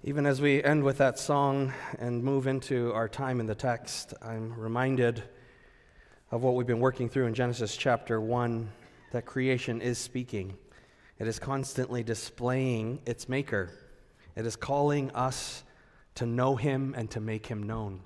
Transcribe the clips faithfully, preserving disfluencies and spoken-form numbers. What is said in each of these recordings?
Even as we end with that song and move into our time in the text, I'm reminded of what we've been working through in Genesis chapter one, that creation is speaking. It is constantly displaying its maker. It is calling us to know him and to make him known.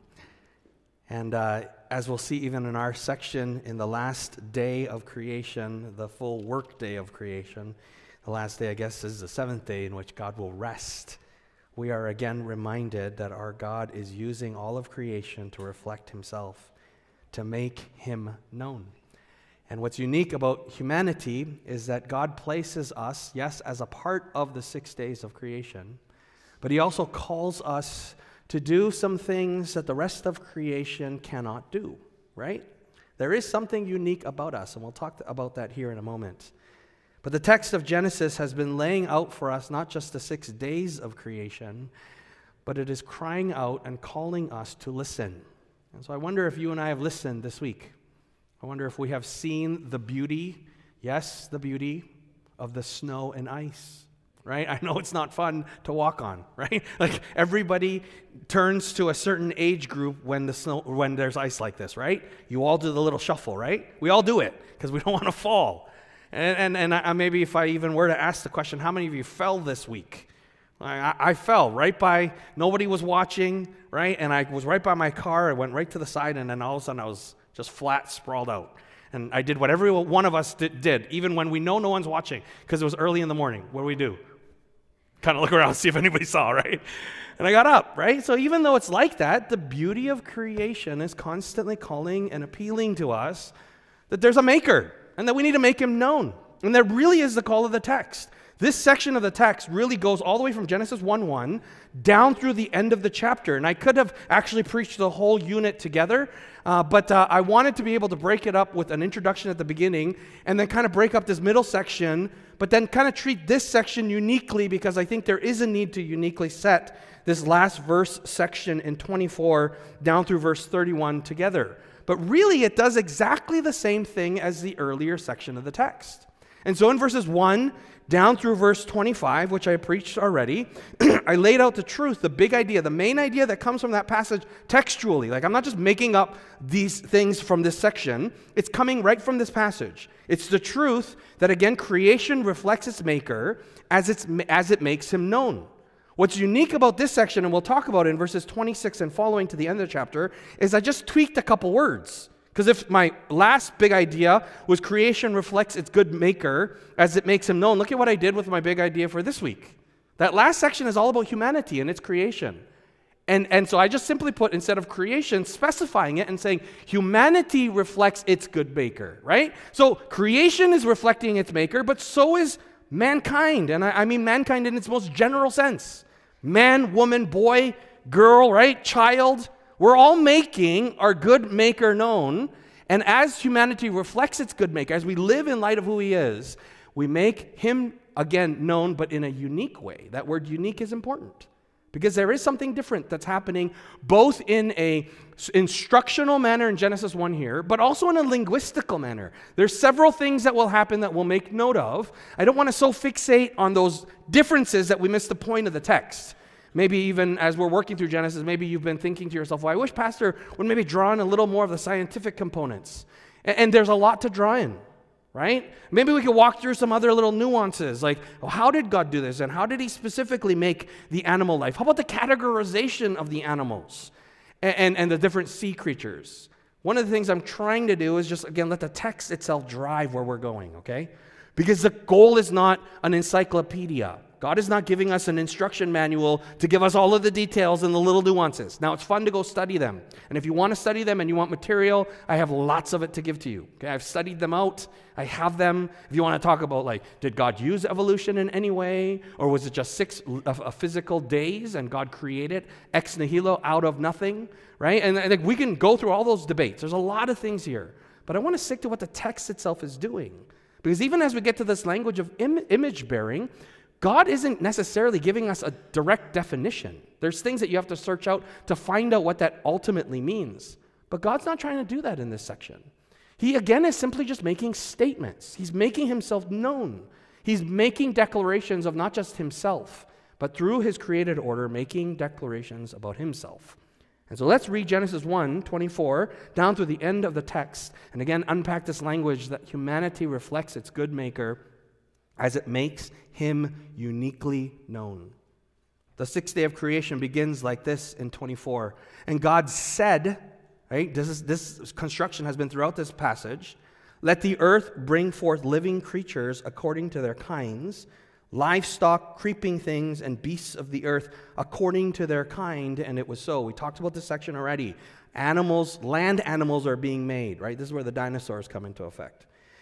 And uh, as we'll see even in our section, in the last day of creation, the full work day of creation, the last day, I guess, is the seventh day in which God will rest. We are again reminded that our God is using all of creation to reflect himself, to make him known. And what's unique about humanity is that God places us, yes, as a part of the six days of creation, but he also calls us to do some things that the rest of creation cannot do, right? There is something unique about us, and we'll talk about that here in a moment. But the text of Genesis has been laying out for us not just the six days of creation, but it is crying out and calling us to listen. And so I wonder if you and I have listened this week. I wonder if we have seen the beauty, yes, the beauty of the snow and ice, right? I know it's not fun to walk on, right? Like everybody turns to a certain age group when the snow, when there's ice like this, right? You all do the little shuffle, right? We all do it because we don't want to fall. And, and and I, maybe if I even were to ask the question, how many of you fell this week? I, I fell right by, nobody was watching, right? And I was right by my car. I went right to the side, and then all of a sudden I was just flat, sprawled out. And I did what every one of us did, did even when we know no one's watching, because it was early in the morning. What do we do? Kind of look around, see if anybody saw, right? And I got up, right? So even though it's like that, the beauty of creation is constantly calling and appealing to us that there's a maker, and that we need to make him known. And that really is the call of the text. This section of the text really goes all the way from Genesis one one down through the end of the chapter. And I could have actually preached the whole unit together, uh, but uh, I wanted to be able to break it up with an introduction at the beginning and then kind of break up this middle section, but then kind of treat this section uniquely, because I think there is a need to uniquely set this last verse section in twenty-four down through verse thirty-one together. But really, it does exactly the same thing as the earlier section of the text. And so in verses one down through verse twenty-five, which I preached already, I laid out the truth, the big idea, the main idea that comes from that passage textually. Like, I'm not just making up these things from this section. It's coming right from this passage. It's the truth that, again, creation reflects its maker as, it's, as it makes him known. What's unique about this section, and we'll talk about it in verses twenty-six and following to the end of the chapter, is I just tweaked a couple words. Because if my last big idea was creation reflects its good maker as it makes him known, look at what I did with my big idea for this week. That last section is all about humanity and its creation. And, and so I just simply put, instead of creation, specifying it and saying humanity reflects its good maker, right? So creation is reflecting its maker, but so is mankind. And I, I mean mankind in its most general sense. Man, woman, boy, girl, right? Child. We're all making our good maker known. And as humanity reflects its good maker, as we live in light of who he is, we make him, again, known, but in a unique way. That word unique is important, because there is something different that's happening both in a instructional manner in Genesis one here, but also in a linguistical manner. There's several things that will happen that we'll make note of. I don't want to so fixate on those differences that we miss the point of the text. Maybe even as we're working through Genesis, maybe you've been thinking to yourself, well, I wish Pastor would maybe draw in a little more of the scientific components. And, and there's a lot to draw in, right? Maybe we could walk through some other little nuances, like, well, how did God do this? And how did he specifically make the animal life? How about the categorization of the animals and, and, and the different sea creatures? One of the things I'm trying to do is just, again, let the text itself drive where we're going, okay? Because the goal is not an encyclopedia. God is not giving us an instruction manual to give us all of the details and the little nuances. Now, it's fun to go study them. And if you want to study them and you want material, I have lots of it to give to you. Okay, I've studied them out. I have them. If you want to talk about, like, did God use evolution in any way? Or was it just six uh, physical days and God created ex nihilo, out of nothing? Right? And, and like, we can go through all those debates. There's a lot of things here. But I want to stick to what the text itself is doing. Because even as we get to this language of Im- image bearing, God isn't necessarily giving us a direct definition. There's things that you have to search out to find out what that ultimately means. But God's not trying to do that in this section. He, again, is simply just making statements. He's making himself known. He's making declarations of not just himself, but through his created order, making declarations about himself. And so let's read Genesis one twenty-four down to the end of the text, and again unpack this language that humanity reflects its good maker as it makes him uniquely known. The sixth day of creation begins like this in twenty-four. And God said, right, this, is, this construction has been throughout this passage, let the earth bring forth living creatures according to their kinds, livestock, creeping things, and beasts of the earth according to their kind, and it was so. We talked about this section already. Animals, land animals are being made, right? This is where the dinosaurs come into effect.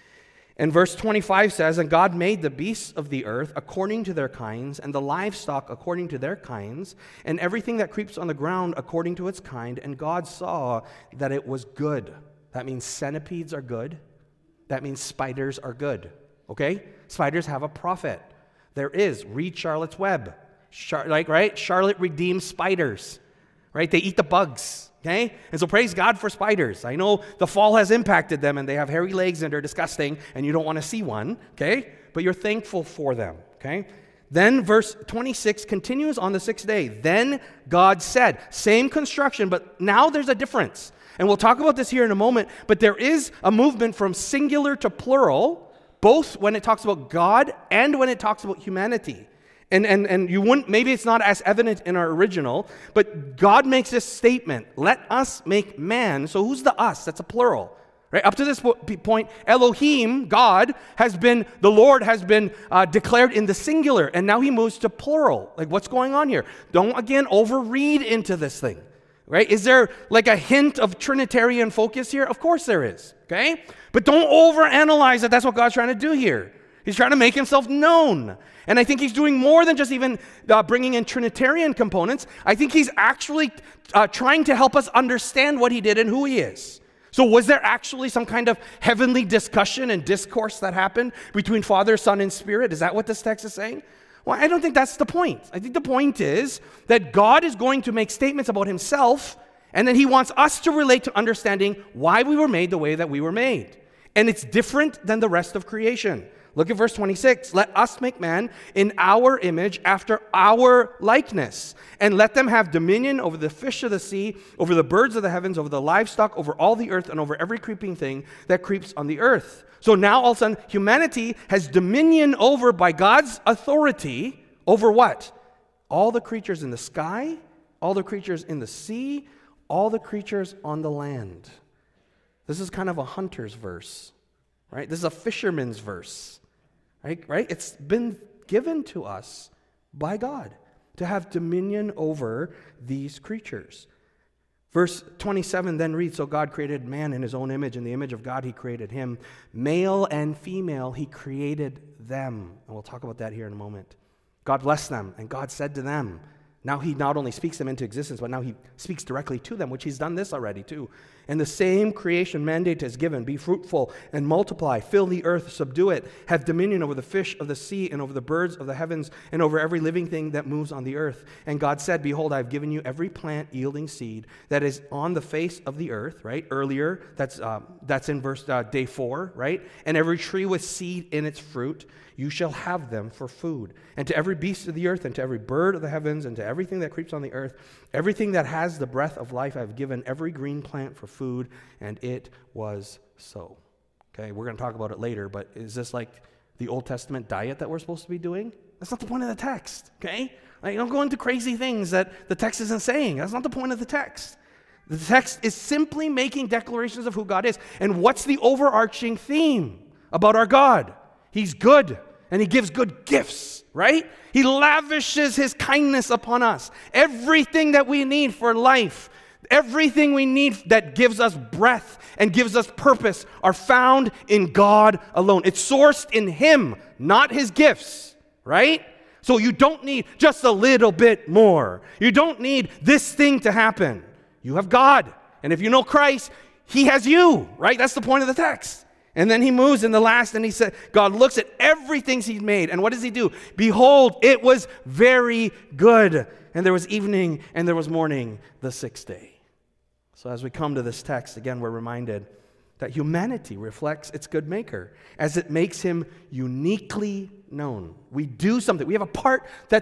And verse twenty-five says, and God made the beasts of the earth according to their kinds, and the livestock according to their kinds, and everything that creeps on the ground according to its kind, and God saw that it was good. That means centipedes are good. That means spiders are good, okay? Spiders have a profit. There is. Read Charlotte's Web. Char- like, right? Charlotte redeems spiders, right? They eat the bugs, okay? And so praise God for spiders. I know the fall has impacted them, and they have hairy legs, and they're disgusting, and you don't want to see one, okay? But you're thankful for them, okay? Then verse twenty-six continues on the sixth day. Then God said, same construction, but now there's a difference. And we'll talk about this here in a moment, but there is a movement from singular to plural, both when it talks about God and when it talks about humanity. And, and, and you wouldn't, maybe it's not as evident in our original, but God makes this statement, let us make man. So who's the us? That's a plural. Right? Up to this point, Elohim, God, has been, the Lord has been uh, declared in the singular, and now he moves to plural. Like, what's going on here? Don't, again, overread into this thing. Right? Is there like a hint of Trinitarian focus here? Of course there is, okay? But don't overanalyze it. That's what God's trying to do here. He's trying to make himself known. And I think he's doing more than just even uh, bringing in Trinitarian components. I think he's actually uh, trying to help us understand what he did and who he is. So was there actually some kind of heavenly discussion and discourse that happened between Father, Son, and Spirit? Is that what this text is saying? Well, I don't think that's the point. I think the point is that God is going to make statements about himself, and then he wants us to relate to understanding why we were made the way that we were made. And it's different than the rest of creation. Look at verse twenty-six. Let us make man in our image after our likeness, and let them have dominion over the fish of the sea, over the birds of the heavens, over the livestock, over all the earth, and over every creeping thing that creeps on the earth. So now all of a sudden, humanity has dominion over, by God's authority, over what? All the creatures in the sky, all the creatures in the sea, all the creatures on the land. This is kind of a hunter's verse, right? This is a fisherman's verse, right? Right? It's been given to us by God to have dominion over these creatures. Verse twenty-seven then reads, so God created man in his own image. In the image of God he created him. Male and female he created them. And we'll talk about that here in a moment. God blessed them, and God said to them, now he not only speaks them into existence, but now he speaks directly to them, which he's done this already too. And the same creation mandate is given, be fruitful and multiply, fill the earth, subdue it, have dominion over the fish of the sea and over the birds of the heavens and over every living thing that moves on the earth. And God said, behold, I've given you every plant yielding seed that is on the face of the earth, right? Earlier, that's uh, that's in verse uh, day four, right? And every tree with seed in its fruit, you shall have them for food. And to every beast of the earth, and to every bird of the heavens, and to everything that creeps on the earth, everything that has the breath of life, I've given every green plant for food, and it was so. Okay, we're going to talk about it later, but is this like the Old Testament diet that we're supposed to be doing? That's not the point of the text, okay? Like, don't go into crazy things that the text isn't saying. That's not the point of the text. The text is simply making declarations of who God is. And what's the overarching theme about our God? He's good, and he gives good gifts, right? He lavishes his kindness upon us. Everything that we need for life, everything we need that gives us breath and gives us purpose are found in God alone. It's sourced in him, not his gifts, right? So you don't need just a little bit more. You don't need this thing to happen. You have God. And if you know Christ, he has you, right? That's the point of the text. And then he moves in the last, and he said, God looks at everything he's made. And what does he do? Behold, it was very good. And there was evening, and there was morning, the sixth day. So as we come to this text, again, we're reminded that humanity reflects its good maker as it makes him uniquely known. We do something. We have a part that's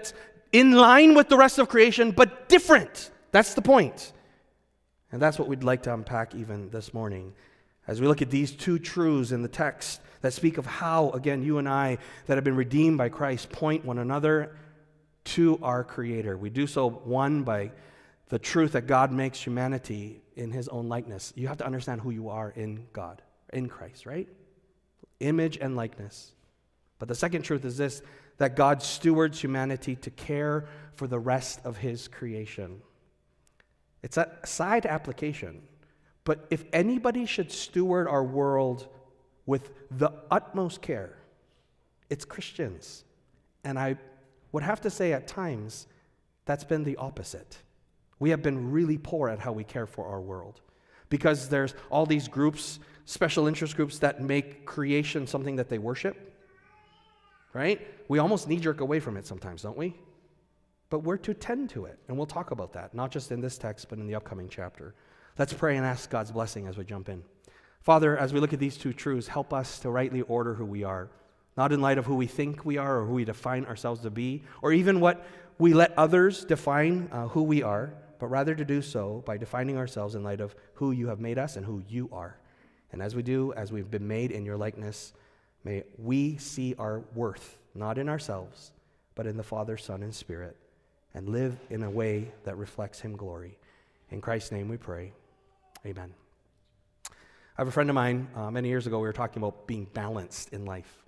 in line with the rest of creation, but different. That's the point. And that's what we'd like to unpack even this morning as we look at these two truths in the text that speak of how, again, you and I that have been redeemed by Christ point one another to our Creator. We do so, one, by the truth that God makes humanity in His own likeness. You have to understand who you are in God, in Christ, right? Image and likeness. But the second truth is this, that God stewards humanity to care for the rest of His creation. It's a side application. But if anybody should steward our world with the utmost care, it's Christians. And I would have to say at times, that's been the opposite. We have been really poor at how we care for our world. Because there's all these groups, special interest groups that make creation something that they worship. Right? We almost knee-jerk away from it sometimes, don't we? But we're to tend to it. And we'll talk about that, not just in this text, but in the upcoming chapter. Let's pray and ask God's blessing as we jump in. Father, as we look at these two truths, help us to rightly order who we are, not in light of who we think we are or who we define ourselves to be, or even what we let others define uh, who we are, but rather to do so by defining ourselves in light of who you have made us and who you are. And as we do, as we've been made in your likeness, may we see our worth, not in ourselves, but in the Father, Son, and Spirit, and live in a way that reflects Him glory. In Christ's name we pray. Amen. I have a friend of mine, uh, many years ago, we were talking about being balanced in life.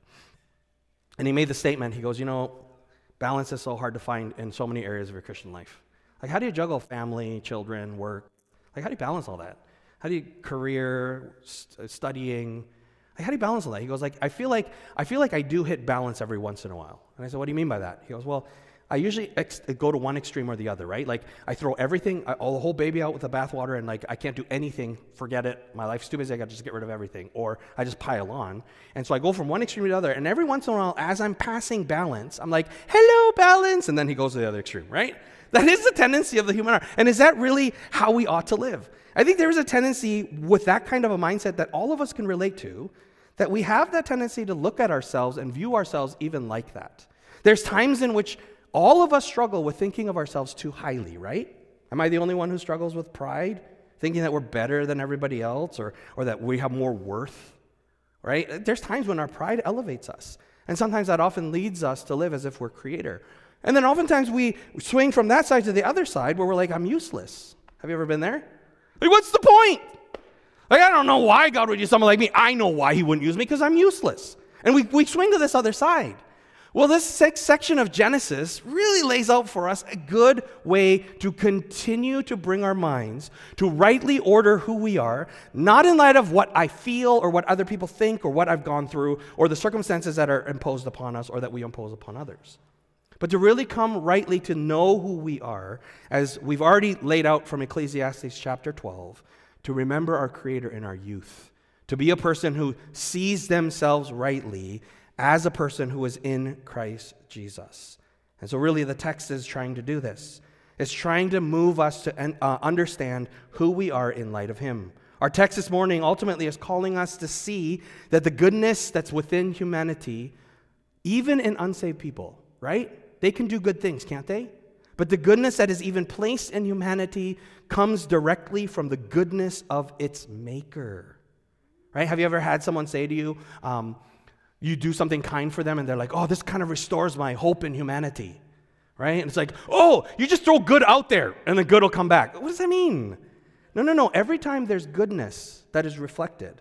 And he made the statement, he goes, you know, balance is so hard to find in so many areas of your Christian life. Like, how do you juggle family, children, work? Like, how do you balance all that? How do you, career, st- studying, like, how do you balance all that? He goes, like, I feel like, I feel like I do hit balance every once in a while. And I said, what do you mean by that? He goes, well, I usually ex- go to one extreme or the other, right? Like, I throw everything, I, all the whole baby out with the bathwater, and like, I can't do anything, forget it, my life's too busy, I got to just get rid of everything. Or I just pile on. And so I go from one extreme to the other, and every once in a while, as I'm passing balance, I'm like, hello, balance, and then he goes to the other extreme, right? That is the tendency of the human heart. And is that really how we ought to live? I think there is a tendency with that kind of a mindset that all of us can relate to, that we have that tendency to look at ourselves and view ourselves even like that. There's times in which all of us struggle with thinking of ourselves too highly, right? Am I the only one who struggles with pride? Thinking that we're better than everybody else, or, or that we have more worth, right? There's times when our pride elevates us. And sometimes that often leads us to live as if we're creator. And then oftentimes we swing from that side to the other side where we're like, I'm useless. Have you ever been there? Like, what's the point? Like, I don't know why God would use someone like me. I know why He wouldn't use me, because I'm useless. And we, we swing to this other side. Well, this sixth section of Genesis really lays out for us a good way to continue to bring our minds to rightly order who we are, not in light of what I feel or what other people think or what I've gone through or the circumstances that are imposed upon us or that we impose upon others, but to really come rightly to know who we are, as we've already laid out from Ecclesiastes chapter twelve, to remember our Creator in our youth, to be a person who sees themselves rightly as a person who is in Christ Jesus. And so really the text is trying to do this. It's trying to move us to uh, understand who we are in light of Him. Our text this morning ultimately is calling us to see that the goodness that's within humanity, even in unsaved people, right? They can do good things, can't they? But the goodness that is even placed in humanity comes directly from the goodness of its Maker, right? Have you ever had someone say to you, um, you do something kind for them, and they're like, oh, this kind of restores my hope in humanity, right? And it's like, oh, you just throw good out there, and the good will come back. What does that mean? No, no, no. Every time there's goodness that is reflected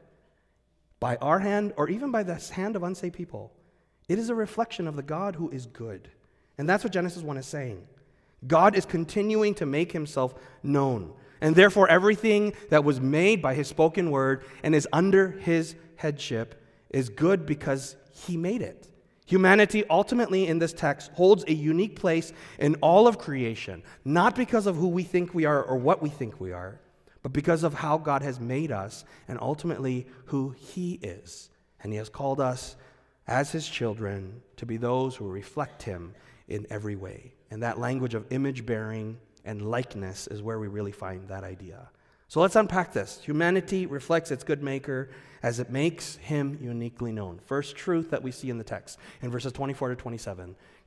by our hand or even by the hand of unsaved people, it is a reflection of the God who is good. And that's what Genesis one is saying. God is continuing to make Himself known. And therefore, everything that was made by His spoken word and is under His headship is good because He made it. Humanity ultimately in this text holds a unique place in all of creation, not because of who we think we are or what we think we are, but because of how God has made us and ultimately who He is. And He has called us as His children to be those who reflect Him in every way. And that language of image-bearing and likeness is where we really find that idea. So let's unpack this. Humanity reflects its good Maker as it makes Him uniquely known. First truth that we see in the text in verses twenty-four to twenty-seven.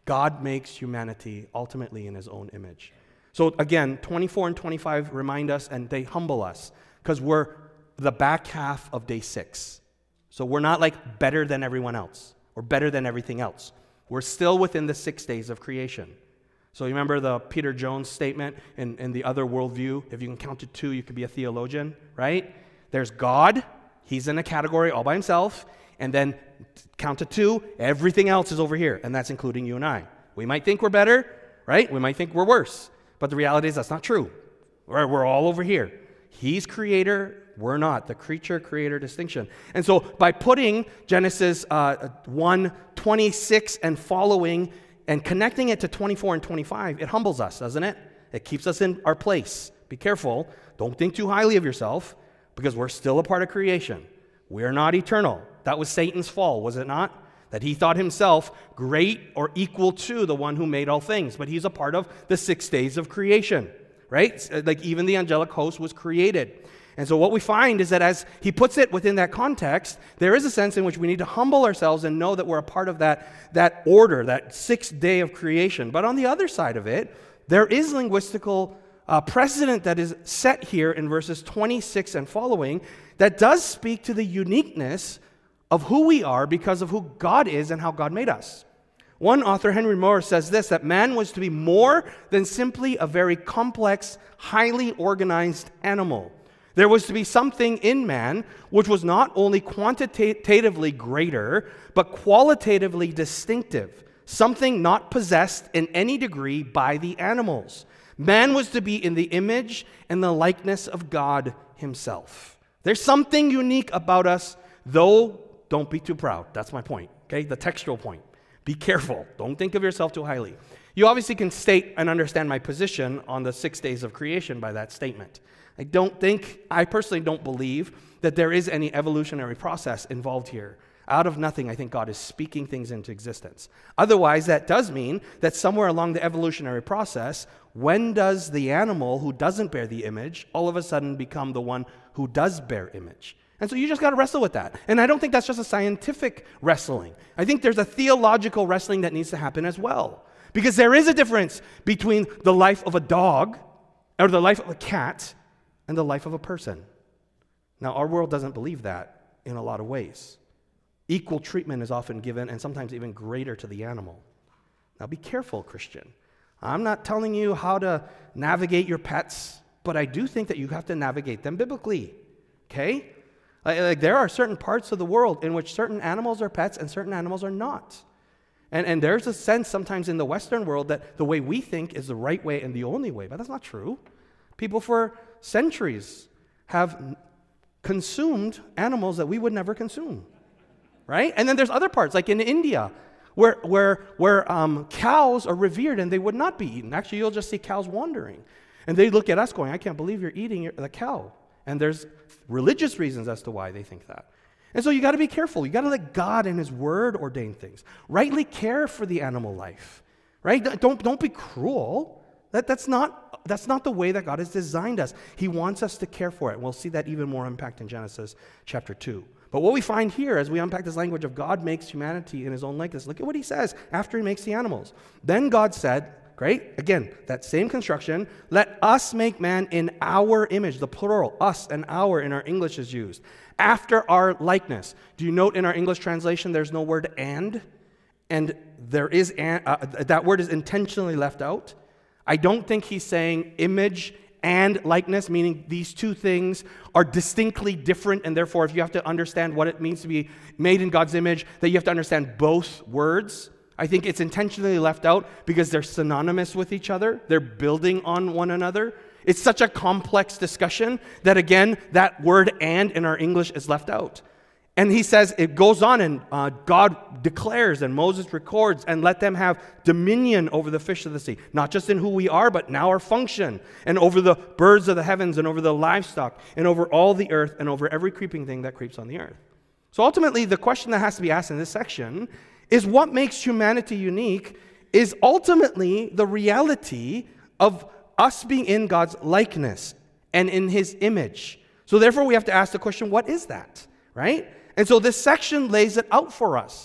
God makes humanity ultimately in his own image. So again, twenty-four and twenty-five remind us and they humble us because we're the back half of day six. So we're not like better than everyone else or better than everything else. We're still within the six days of creation. So you remember the Peter Jones statement in, in the other worldview, if you can count to two, you could be a theologian, right? There's God, he's in a category all by himself, and then count to two, everything else is over here, and that's including you and I. We might think we're better, right? We might think we're worse, but the reality is that's not true. We're, we're all over here. He's creator, we're not. The creature-creator distinction. And so by putting Genesis uh, one, twenty-six and following and connecting it to twenty-four and twenty-five, it humbles us, doesn't it? It keeps us in our place. Be careful. Don't think too highly of yourself because we're still a part of creation. We're not eternal. That was Satan's fall, was it not? That he thought himself great or equal to the one who made all things. But he's a part of the six days of creation, right? Like even the angelic host was created. And so what we find is that as he puts it within that context, there is a sense in which we need to humble ourselves and know that we're a part of that, that order, that sixth day of creation. But on the other side of it, there is linguistical uh, precedent that is set here in verses twenty-six and following that does speak to the uniqueness of who we are because of who God is and how God made us. One author, Henry Moore, says this, that man was to be more than simply a very complex, highly organized animal. There was to be something in man which was not only quantitatively greater, but qualitatively distinctive, something not possessed in any degree by the animals. Man was to be in the image and the likeness of God himself. There's something unique about us, though don't be too proud. That's my point, okay? The textual point. Be careful. Don't think of yourself too highly. You obviously can state and understand my position on the six days of creation by that statement. I don't think, I personally don't believe that there is any evolutionary process involved here. Out of nothing, I think God is speaking things into existence. Otherwise, that does mean that somewhere along the evolutionary process, when does the animal who doesn't bear the image all of a sudden become the one who does bear image? And so you just got to wrestle with that. And I don't think that's just a scientific wrestling. I think there's a theological wrestling that needs to happen as well. Because there is a difference between the life of a dog or the life of a cat and the life of a person. Now, our world doesn't believe that in a lot of ways. Equal treatment is often given, and sometimes even greater to the animal. Now, be careful, Christian. I'm not telling you how to navigate your pets, but I do think that you have to navigate them biblically, okay? Like, like there are certain parts of the world in which certain animals are pets and certain animals are not. And, and there's a sense sometimes in the Western world that the way we think is the right way and the only way, but that's not true. People for centuries have consumed animals that we would never consume, right? And then there's other parts, like in India, where where where um, cows are revered and they would not be eaten. Actually, you'll just see cows wandering, and they look at us going, "I can't believe you're eating your, the cow." And there's religious reasons as to why they think that. And so you got to be careful. You got to let God and His Word ordain things. Rightly care for the animal life, right? Don't don't be cruel. That that's not. That's not the way that God has designed us. He wants us to care for it. And we'll see that even more impact in Genesis chapter two. But what we find here as we unpack this language of God makes humanity in His own likeness, look at what He says after He makes the animals. Then God said, great, again, that same construction, let us make man in our image, the plural, us and our in our English is used, after our likeness. Do you note in our English translation there's no word and? And there is, an, uh, that word is intentionally left out. I don't think he's saying image and likeness, meaning these two things are distinctly different, and therefore if you have to understand what it means to be made in God's image, that you have to understand both words. I think it's intentionally left out because they're synonymous with each other. They're building on one another. It's such a complex discussion that, again, that word and in our English is left out. And he says, it goes on and uh, God declares and Moses records and let them have dominion over the fish of the sea. Not just in who we are, but now our function. And over the birds of the heavens and over the livestock and over all the earth and over every creeping thing that creeps on the earth. So ultimately, the question that has to be asked in this section is what makes humanity unique is ultimately the reality of us being in God's likeness and in His image. So therefore, we have to ask the question, what is that, right? And so this section lays it out for us.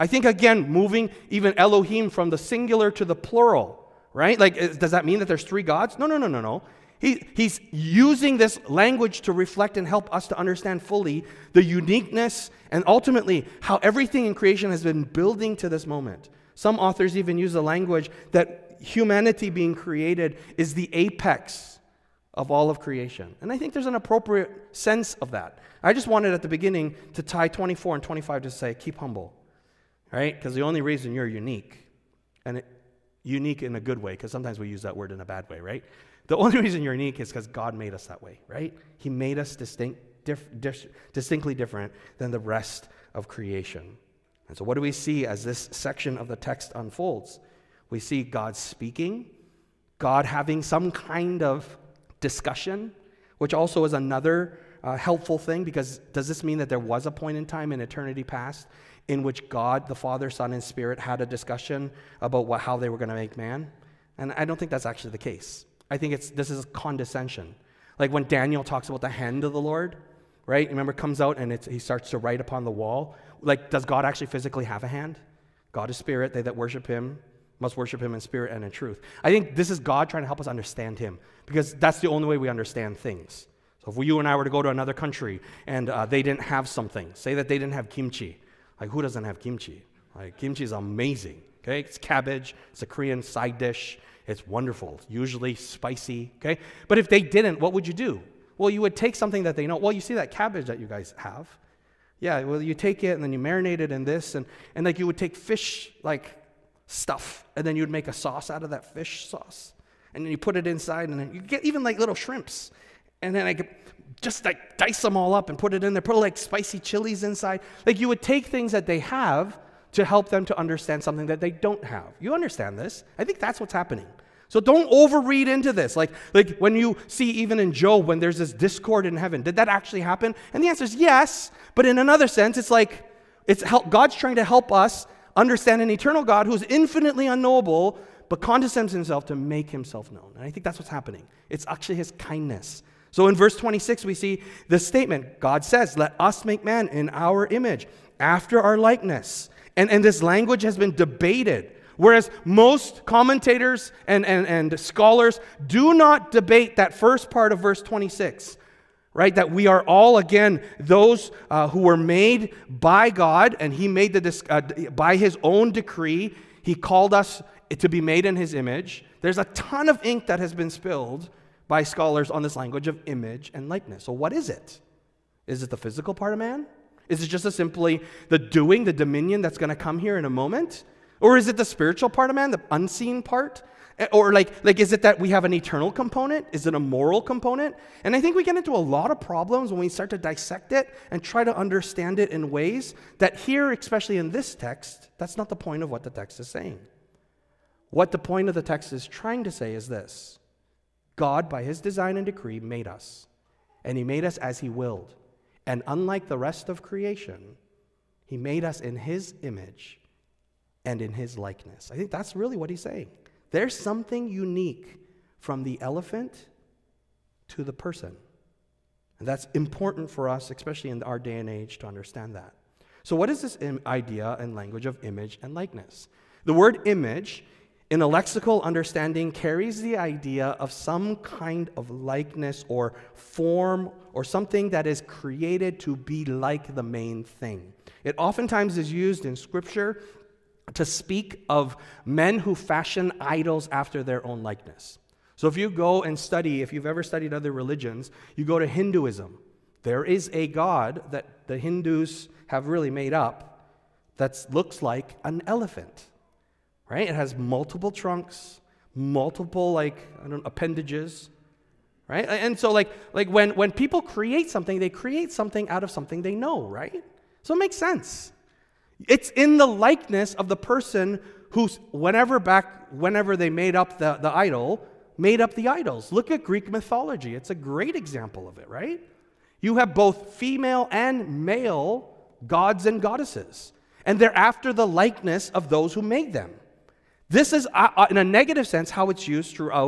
I think, again, moving even Elohim from the singular to the plural, right? Like, is- does that mean that there's three gods? No, no, no, no, no. He, he's using this language to reflect and help us to understand fully the uniqueness and ultimately how everything in creation has been building to this moment. Some authors even use the language that humanity being created is the apex of all of creation. And I think there's an appropriate sense of that. I just wanted at the beginning to tie twenty-four and twenty-five to say, keep humble, right? Because the only reason you're unique, and it, unique in a good way, because sometimes we use that word in a bad way, right? The only reason you're unique is because God made us that way, right? He made us distinct, diff, diff, distinctly different than the rest of creation. And so what do we see as this section of the text unfolds? We see God speaking, God having some kind of discussion, which also is another uh, helpful thing, because does this mean that there was a point in time in eternity past in which God, the Father, Son, and Spirit had a discussion about what, how they were going to make man? And I don't think that's actually the case. I think it's this is condescension. Like when Daniel talks about the hand of the Lord, right? Remember, comes out and it's, he starts to write upon the wall. Like, does God actually physically have a hand? God is spirit. They that worship him must worship him in spirit and in truth. I think this is God trying to help us understand him, because that's the only way we understand things. So if you and I were to go to another country and uh, they didn't have something, say that they didn't have kimchi. Like, who doesn't have kimchi? Like, kimchi is amazing, okay? It's cabbage. It's a Korean side dish. It's wonderful, usually spicy, okay? But if they didn't, what would you do? Well, you would take something that they know. Well, you see that cabbage that you guys have? Yeah, well, you take it and then you marinate it in this, and, and like you would take fish, like, stuff, and then you would make a sauce out of that fish sauce, and then you put it inside, and then you get even like little shrimps, and then I could just like dice them all up and put it in there, put like spicy chilies inside. Like, you would take things that they have to help them to understand something that they don't have. You understand this? I think that's what's happening. So don't overread into this. Like, like when you see even in Job, when there's this discord in heaven, did that actually happen? And the answer is yes, but in another sense, it's like it's help, God's trying to help us understand an eternal God who's infinitely unknowable, but condescends himself to make himself known. And I think that's what's happening. It's actually his kindness. So in verse twenty-six, we see this statement. God says, let us make man in our image, after our likeness. And, and this language has been debated, whereas most commentators and, and, and scholars do not debate that first part of verse twenty-six, right? That we are all, again, those uh, who were made by God, and he made the, uh, by his own decree, he called us to be made in his image. There's a ton of ink that has been spilled by scholars on this language of image and likeness. So what is it? Is it the physical part of man? Is it just a simply the doing, the dominion that's going to come here in a moment? Or is it the spiritual part of man, the unseen part? Or like, like, is it that we have an eternal component? Is it a moral component? And I think we get into a lot of problems when we start to dissect it and try to understand it in ways that here, especially in this text, that's not the point of what the text is saying. What the point of the text is trying to say is this. God, by his design and decree, made us. And he made us as he willed. And unlike the rest of creation, he made us in his image and in his likeness. I think that's really what he's saying. There's something unique from the elephant to the person. And that's important for us, especially in our day and age, to understand that. So what is this im- idea and language of image and likeness? The word image, in a lexical understanding, carries the idea of some kind of likeness or form or something that is created to be like the main thing. It oftentimes is used in Scripture to speak of men who fashion idols after their own likeness. So if you go and study, if you've ever studied other religions, you go to Hinduism. There is a god that the Hindus have really made up that looks like an elephant, right? It has multiple trunks, multiple like I don't know, appendages, right? And so like like when when people create something, they create something out of something they know, right? So it makes sense. It's in the likeness of the person who's, whenever back, whenever they made up the, the idol, made up the idols. Look at Greek mythology. It's a great example of it, right? You have both female and male gods and goddesses, and they're after the likeness of those who made them. This is, uh, in a negative sense, how it's used throughout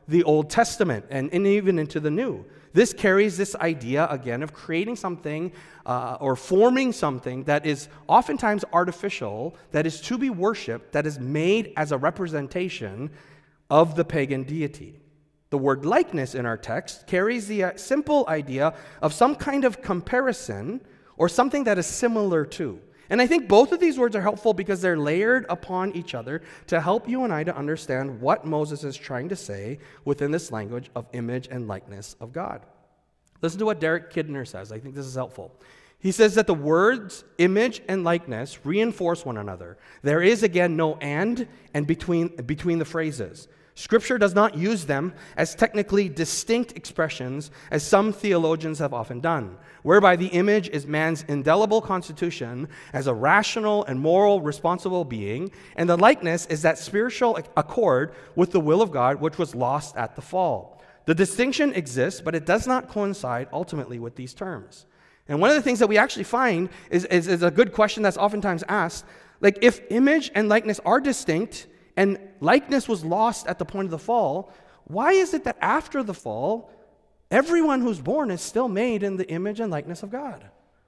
the Old Testament and, and even into the New. This carries this idea, again, of creating something uh, or forming something that is oftentimes artificial, that is to be worshipped, that is made as a representation of the pagan deity. The word likeness in our text carries the uh, simple idea of some kind of comparison or something that is similar to. And I think both of these words are helpful because they're layered upon each other to help you and I to understand what Moses is trying to say within this language of image and likeness of God. Listen to what Derek Kidner says. I think this is helpful. He says that the words image and likeness reinforce one another. There is, again, no and and between, between the phrases. Scripture does not use them as technically distinct expressions, as some theologians have often done, whereby the image is man's indelible constitution as a rational and moral responsible being, and the likeness is that spiritual accord with the will of God which was lost at the fall. The distinction exists, but it does not coincide ultimately with these terms. And one of the things that we actually find is, is, is a good question that's oftentimes asked, like if image and likeness are distinct, and likeness was lost at the point of the fall, why is it that after the fall, everyone who's born is still made in the image and likeness of God?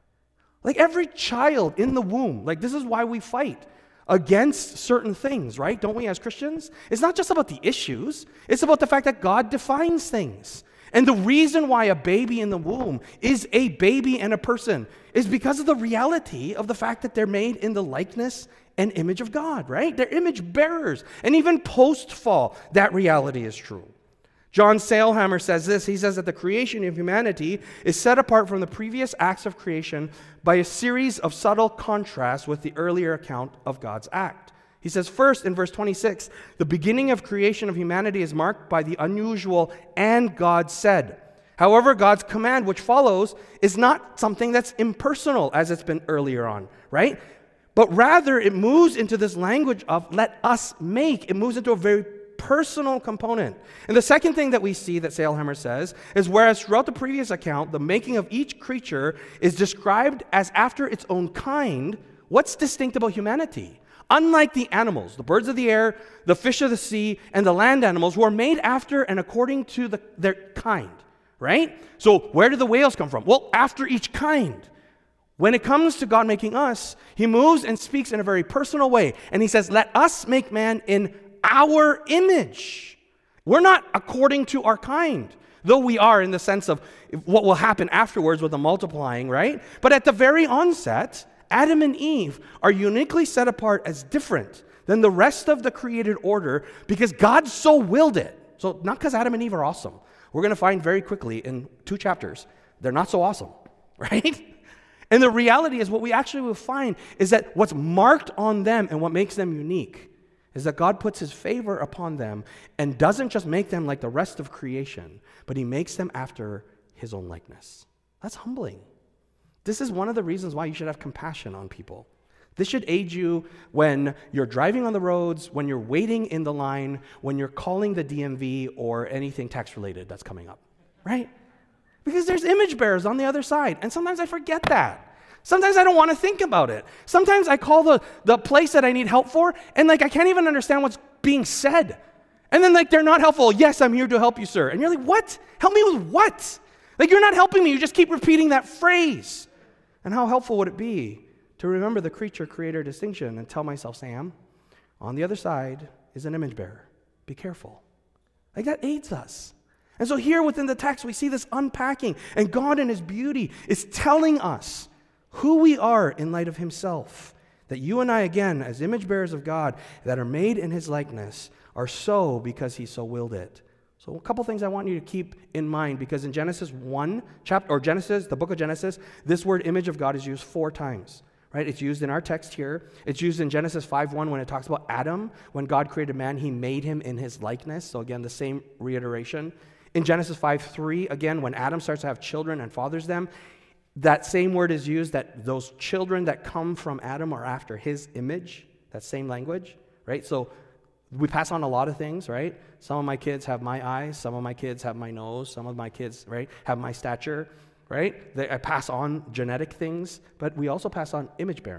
Like every child in the womb, like this is why we fight against certain things, right? Don't we as Christians? It's not just about the issues, it's about the fact that God defines things. And the reason why a baby in the womb is a baby and a person is because of the reality of the fact that they're made in the likeness and image of God, right? They're image bearers. And even post-fall, that reality is true. John Sailhammer says this. He says that the creation of humanity is set apart from the previous acts of creation by a series of subtle contrasts with the earlier account of God's act. He says, first, in verse twenty-six, the beginning of creation of humanity is marked by the unusual, and God said. However, God's command, which follows, is not something that's impersonal, as it's been earlier on, right? But rather, it moves into this language of let us make. It moves into a very personal component. And the second thing that we see that Sailhammer says is whereas throughout the previous account, the making of each creature is described as after its own kind, what's distinct about humanity? Unlike the animals, the birds of the air, the fish of the sea, and the land animals who are made after and according to the, their kind, right? So where do the whales come from? Well, after each kind. When it comes to God making us, he moves and speaks in a very personal way. And he says, let us make man in our image. We're not according to our kind, though we are in the sense of what will happen afterwards with the multiplying, right? But at the very onset, Adam and Eve are uniquely set apart as different than the rest of the created order because God so willed it. So not because Adam and Eve are awesome. We're going to find very quickly in two chapters, they're not so awesome, right? And the reality is what we actually will find is that what's marked on them and what makes them unique is that God puts his favor upon them and doesn't just make them like the rest of creation, but he makes them after his own likeness. That's humbling. This is one of the reasons why you should have compassion on people. This should aid you when you're driving on the roads, when you're waiting in the line, when you're calling the D M V or anything tax-related that's coming up, right? Because there's image bearers on the other side, and sometimes I forget that. Sometimes I don't want to think about it. Sometimes I call the, the place that I need help for, and like I can't even understand what's being said. And then like they're not helpful. Yes, I'm here to help you, sir. And you're like, what? Help me with what? Like you're not helping me. You just keep repeating that phrase. And how helpful would it be to remember the creature-creator distinction and tell myself, Sam, on the other side is an image bearer. Be careful. Like that aids us. And so here within the text, we see this unpacking, and God in his beauty is telling us who we are in light of himself. That you and I, again, as image bearers of God that are made in his likeness, are so because he so willed it. So a couple things I want you to keep in mind, because in Genesis one, chapter, or Genesis, the book of Genesis, this word image of God is used four times. Right? It's used in our text here. It's used in Genesis five one when it talks about Adam. When God created man, he made him in his likeness. So again, the same reiteration. In Genesis five three, again, when Adam starts to have children and fathers them, that same word is used, that those children that come from Adam are after his image, that same language, right? So we pass on a lot of things, right? Some of my kids have my eyes, some of my kids have my nose, some of my kids, right, have my stature, right? They, I pass on genetic things, but we also pass on image bearing,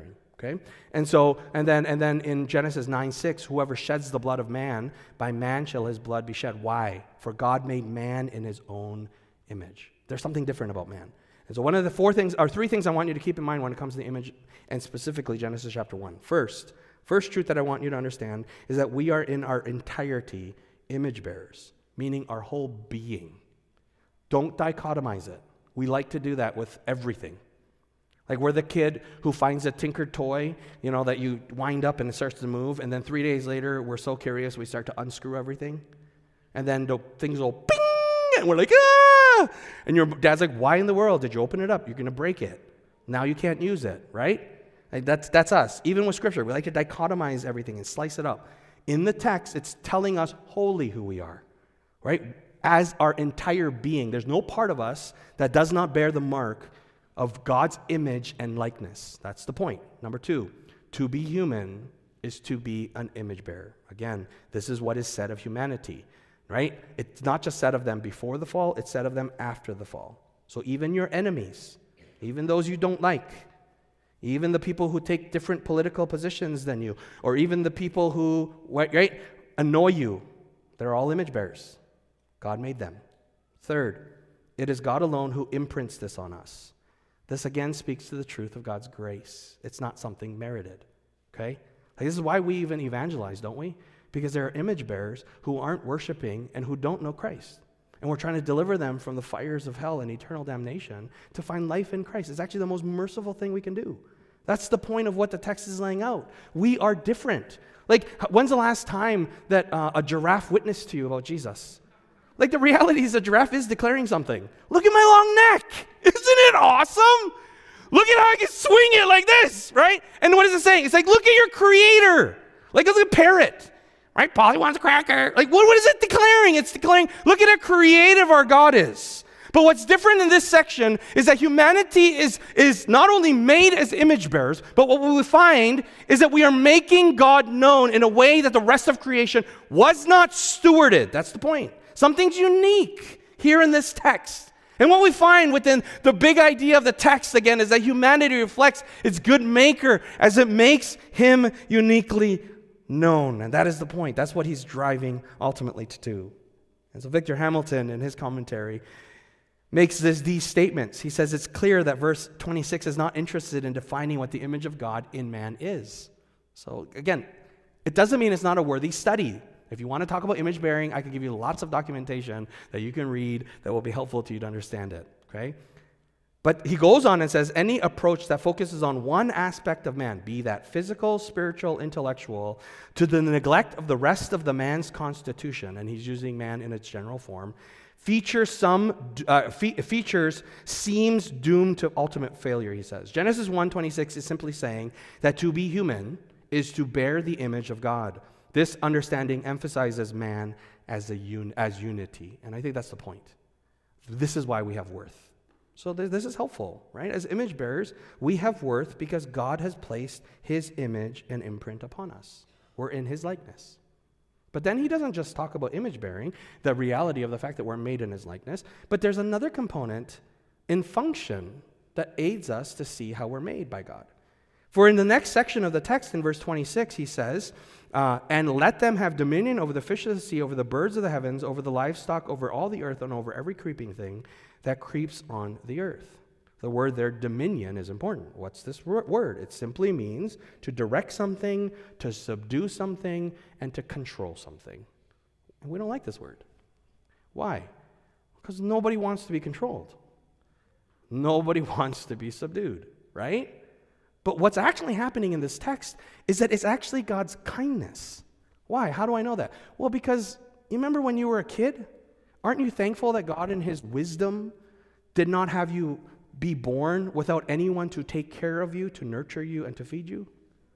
Okay? And so, and then and then in Genesis nine six, whoever sheds the blood of man, by man shall his blood be shed. Why? For God made man in his own image. There's something different about man. And so one of the four things, or three things I want you to keep in mind when it comes to the image, and specifically Genesis chapter one. First, first truth that I want you to understand is that we are in our entirety image bearers, meaning our whole being. Don't dichotomize it. We like to do that with everything. Like we're the kid who finds a tinkered toy, you know, that you wind up and it starts to move, and then three days later, we're so curious, we start to unscrew everything, and then the things will ping, and we're like, ah! And your dad's like, why in the world did you open it up? You're going to break it. Now you can't use it, right? Like that's, that's us. Even with Scripture, we like to dichotomize everything and slice it up. In the text, it's telling us wholly who we are, right? As our entire being. There's no part of us that does not bear the mark of God's image and likeness. That's the point. Number two, to be human is to be an image bearer. Again, this is what is said of humanity, right? It's not just said of them before the fall, it's said of them after the fall. So even your enemies, even those you don't like, even the people who take different political positions than you, or even the people who, right, annoy you, they're all image bearers. God made them. Third, it is God alone who imprints this on us. This again speaks to the truth of God's grace. It's not something merited, okay? Like this is why we even evangelize, don't we? Because there are image bearers who aren't worshiping and who don't know Christ. And we're trying to deliver them from the fires of hell and eternal damnation to find life in Christ. It's actually the most merciful thing we can do. That's the point of what the text is laying out. We are different. Like, when's the last time that uh, a giraffe witnessed to you about Jesus? Like, the reality is a giraffe is declaring something. Look at my long neck. Isn't it awesome? Look at how I can swing it like this, right? And what is it saying? It's like, look at your creator. Like, look at a parrot, right? Polly wants a cracker. Like, what, what is it declaring? It's declaring, look at how creative our God is. But what's different in this section is that humanity is, is not only made as image bearers, but what we will find is that we are making God known in a way that the rest of creation was not stewarded. That's the point. Something's unique here in this text. And what we find within the big idea of the text, again, is that humanity reflects its good maker as it makes him uniquely known. And that is the point. That's what he's driving ultimately to do. And so Victor Hamilton, in his commentary, makes this, these statements. He says it's clear that verse twenty-six is not interested in defining what the image of God in man is. So again, it doesn't mean it's not a worthy study. If you want to talk about image bearing, I can give you lots of documentation that you can read that will be helpful to you to understand it, okay? But he goes on and says, any approach that focuses on one aspect of man, be that physical, spiritual, intellectual, to the neglect of the rest of the man's constitution, and he's using man in its general form, features some uh, fe- features seems doomed to ultimate failure, he says. Genesis one twenty-six is simply saying that to be human is to bear the image of God. This understanding emphasizes man as a un- as unity, and I think that's the point. This is why we have worth. So th- this is helpful, right? As image bearers, we have worth because God has placed his image and imprint upon us. We're in his likeness. But then he doesn't just talk about image bearing, the reality of the fact that we're made in his likeness, but there's another component in function that aids us to see how we're made by God. For in the next section of the text, in verse twenty-six, he says, uh, and let them have dominion over the fish of the sea, over the birds of the heavens, over the livestock, over all the earth, and over every creeping thing that creeps on the earth. The word there, dominion, is important. What's this word? It simply means to direct something, to subdue something, and to control something. And we don't like this word. Why? Because nobody wants to be controlled. Nobody wants to be subdued, right? But what's actually happening in this text is that it's actually God's kindness. Why? How do I know that? Well, because you remember when you were a kid? Aren't you thankful that God in his wisdom did not have you be born without anyone to take care of you, to nurture you, and to feed you?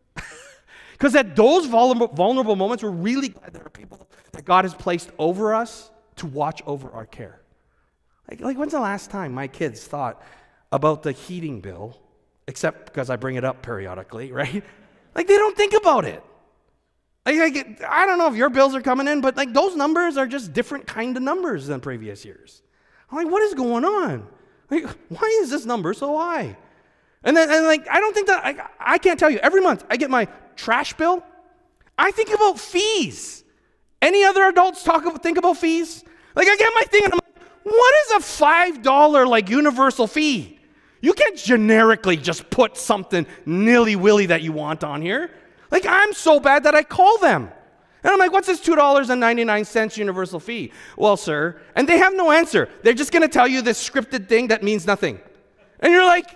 Because at those vulnerable, vulnerable moments, we're really glad there are people that God has placed over us to watch over our care. Like, like when's the last time my kids thought about the heating bill, except because I bring it up periodically, right? Like, they don't think about it. Like, like, I don't know if your bills are coming in, but like those numbers are just different kind of numbers than previous years. I'm like, what is going on? Like, why is this number so high? And then, and like, I don't think that, I, I can't tell you, every month I get my trash bill, I think about fees. Any other adults talk about, think about fees? Like, I get my thing and I'm like, what is a five dollar like universal fee? You can't generically just put something nilly-willy that you want on here. Like, I'm so bad that I call them. And I'm like, what's this two dollars and ninety-nine cents universal fee? Well, sir, and they have no answer. They're just going to tell you this scripted thing that means nothing. And you're like,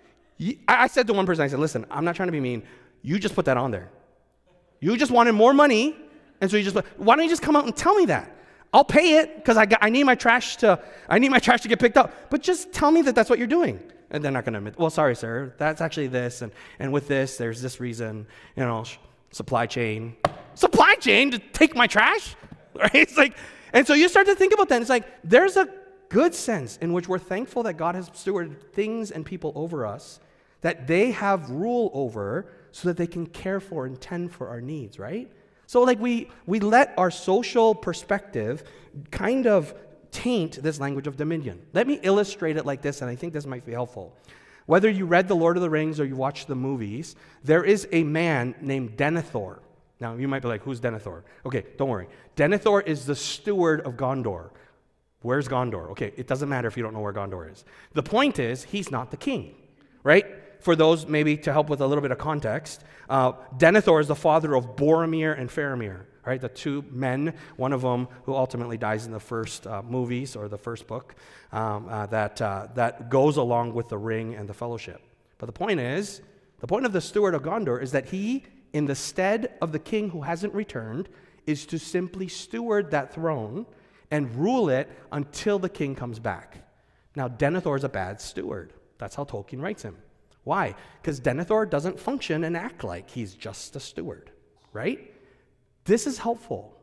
I said to one person, I said, listen, I'm not trying to be mean. You just put that on there. You just wanted more money, and so you just, why don't you just come out and tell me that? I'll pay it because I, I need my trash to, I need my trash to get picked up. But just tell me that that's what you're doing. And they're not going to admit, well, sorry, sir, that's actually this, and, and with this, there's this reason, you know, supply chain. Supply chain to take my trash? Right? It's like, and so you start to think about that. It's like, there's a good sense in which we're thankful that God has stewarded things and people over us, that they have rule over so that they can care for and tend for our needs, right? So like we we let our social perspective kind of taint this language of dominion. Let me illustrate it like this, and I think this might be helpful. Whether you read The Lord of the Rings or you watch the movies, there is a man named Denethor. Now, you might be like, who's Denethor? Okay, don't worry. Denethor is the steward of Gondor. Where's Gondor? Okay, it doesn't matter if you don't know where Gondor is. The point is, he's not the king, right? For those, maybe to help with a little bit of context, uh, Denethor is the father of Boromir and Faramir, right? The two men, one of them who ultimately dies in the first uh, movies or the first book, um, uh, that, uh, that goes along with the ring and the fellowship. But the point is, the point of the steward of Gondor is that he, in the stead of the king who hasn't returned, is to simply steward that throne and rule it until the king comes back. Now, Denethor is a bad steward. That's how Tolkien writes him. Why? Because Denethor doesn't function and act like he's just a steward, right? This is helpful.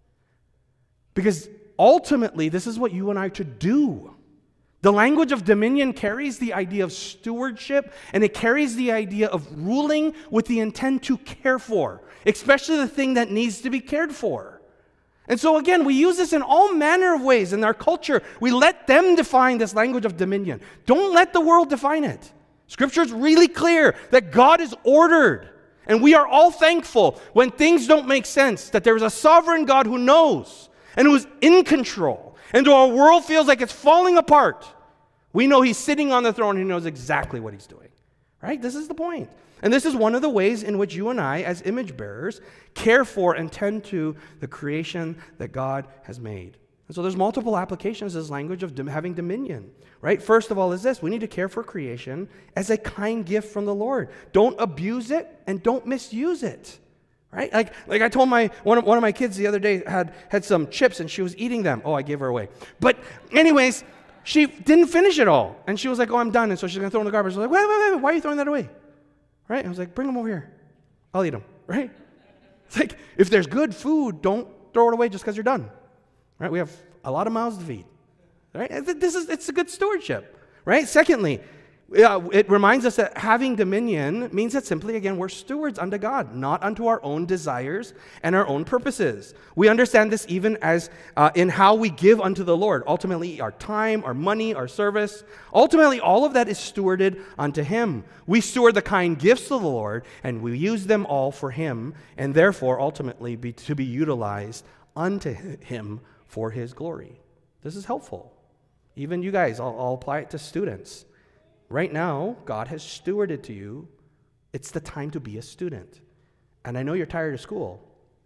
Because ultimately, this is what you and I are to do. The language of dominion carries the idea of stewardship, and it carries the idea of ruling with the intent to care for, especially the thing that needs to be cared for. And so again, we use this in all manner of ways in our culture. We let them define this language of dominion. Don't let the world define it. Scripture is really clear that God is ordered, and we are all thankful when things don't make sense, that there is a sovereign God who knows and who is in control. And though our world feels like it's falling apart, we know he's sitting on the throne and he knows exactly what he's doing. Right? This is the point. And this is one of the ways in which you and I, as image bearers, care for and tend to the creation that God has made. And so there's multiple applications of this language of having dominion. Right? First of all is this: we need to care for creation as a kind gift from the Lord. Don't abuse it and don't misuse it. Right? Like, like I told my one of, one of my kids the other day had, had some chips and she was eating them. Oh, I gave her away. But anyways, she didn't finish it all. And she was like, oh, I'm done. And so she's going to throw in the garbage. I was like, wait, wait, wait, why are you throwing that away? Right? I was like, bring them over here. I'll eat them. Right? It's like, if there's good food, don't throw it away just because you're done. Right? We have a lot of mouths to feed. Right? This is, it's a good stewardship. Right? Secondly, Uh, it reminds us that having dominion means that simply, again, we're stewards unto God, not unto our own desires and our own purposes. We understand this even as uh, in how we give unto the Lord. Ultimately, our time, our money, our service. Ultimately, all of that is stewarded unto Him. We steward the kind gifts of the Lord, and we use them all for Him, and therefore, ultimately, be, to be utilized unto Him for His glory. This is helpful. Even you guys, I'll, I'll apply it to students. Right now, God has stewarded to you. It's the time to be a student. And I know you're tired of school.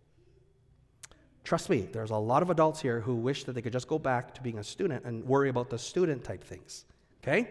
Trust me, there's a lot of adults here who wish that they could just go back to being a student and worry about the student type things. Okay?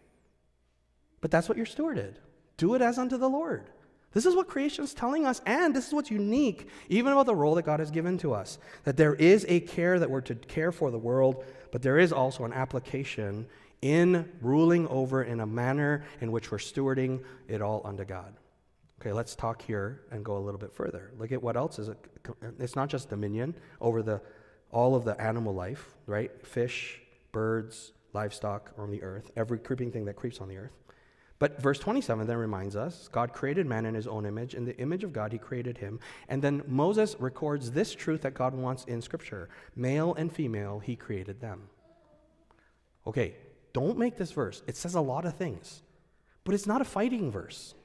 But that's what you're stewarded. Do it as unto the Lord. This is what creation is telling us, and this is what's unique even about the role that God has given to us. That there is a care that we're to care for the world, but there is also an application in ruling over in a manner in which we're stewarding it all unto God. Okay, let's talk here and go a little bit further. Look at what else is it. It's not just dominion over the all of the animal life, right? Fish, birds, livestock on the earth, every creeping thing that creeps on the earth. But verse twenty-seven then reminds us, God created man in His own image. In the image of God, He created him. And then Moses records this truth that God wants in Scripture. Male and female, He created them. Okay. Don't make this verse. It says a lot of things. But it's not a fighting verse.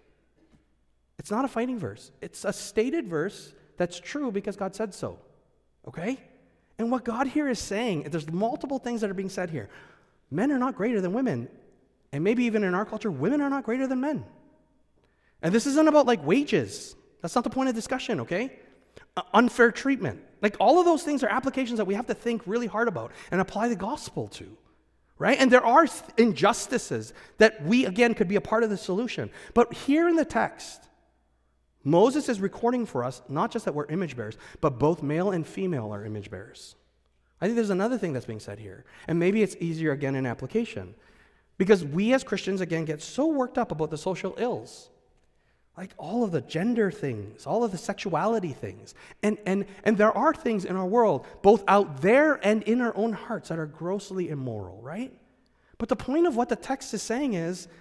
It's not a fighting verse. It's a stated verse that's true because God said so. Okay? And what God here is saying, there's multiple things that are being said here. Men are not greater than women. And maybe even in our culture, women are not greater than men. And this isn't about like wages. That's not the point of discussion, okay? Uh, unfair treatment. Like all of those things are applications that we have to think really hard about and apply the gospel to. Right? And there are injustices that we, again, could be a part of the solution. But here in the text, Moses is recording for us, not just that we're image bearers, but both male and female are image bearers. I think there's another thing that's being said here. And maybe it's easier, again, in application. Because we as Christians, again, get so worked up about the social ills. Like all of the gender things, all of the sexuality things. And, and, and there are things in our world, both out there and in our own hearts, that are grossly immoral, right? But the point of what the text is saying is,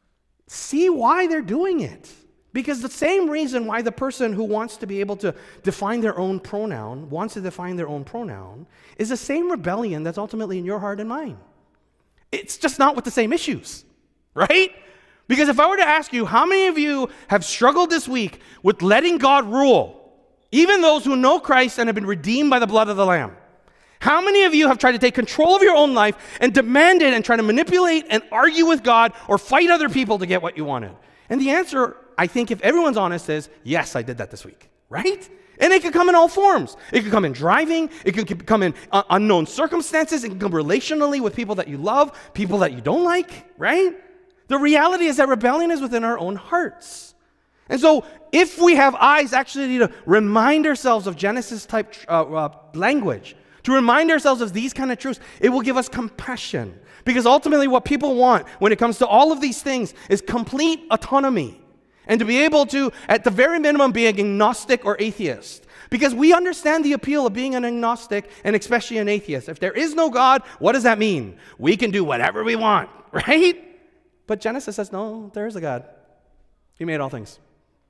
see why they're doing it. Because the same reason why the person who wants to be able to define their own pronoun, wants to define their own pronoun, is the same rebellion that's ultimately in your heart and mine. It's just not with the same issues, right? Because if I were to ask you, how many of you have struggled this week with letting God rule, even those who know Christ and have been redeemed by the blood of the Lamb? How many of you have tried to take control of your own life and demand it and try to manipulate and argue with God or fight other people to get what you wanted? And the answer, I think, if everyone's honest, is yes, I did that this week, right? And it can come in all forms. It can come in driving. It can come in uh, unknown circumstances. It can come relationally with people that you love, people that you don't like, right? The reality is that rebellion is within our own hearts. And so if we have eyes actually to remind ourselves of Genesis-type uh, uh, language, to remind ourselves of these kind of truths, it will give us compassion. Because ultimately what people want when it comes to all of these things is complete autonomy. And to be able to, at the very minimum, be an agnostic or atheist. Because we understand the appeal of being an agnostic and especially an atheist. If there is no God, what does that mean? We can do whatever we want, right? But Genesis says, no, there is a God. He made all things.